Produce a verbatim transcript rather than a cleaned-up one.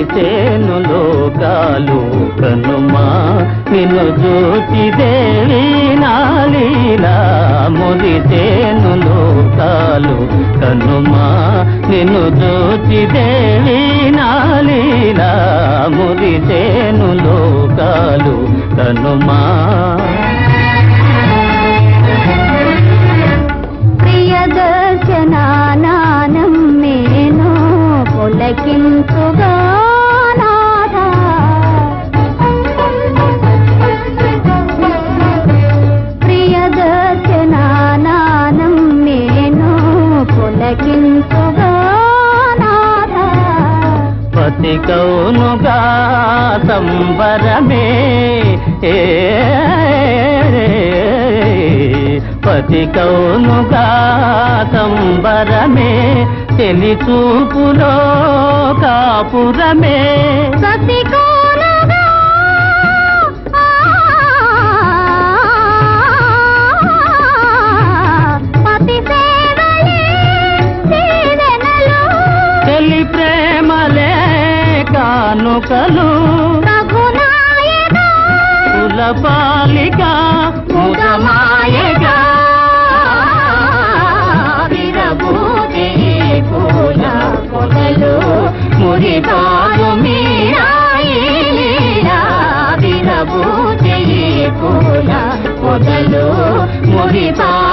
మురిసేను లోకాలు కనుమా నిన్ను చూచి దేవి నాలీలా మురిసేను లోకాలు కనుమా నిన్ను చూచి దేవి నాలీలా మురిసేను లోకాలు కనుమా ప్రియదర్శనానం మేను పులకించుగా నాథా ప్రియదర్శనానం మేను పులకించుగా నాథా పతి కౌనుగా సంబరమే పతి కౌనుగా సంబరమే తెలి చూపులో కాపురమే సతి కౌనుగా పతి సేవలే దీవెనలు తెలి ప్రేమలే కానుకలు కులపాలిక ముదమాయగా విరబూది పూల పొదలు మురిపాలు మీరాయి లీలా విరబూది పూల పొదలు మురిపా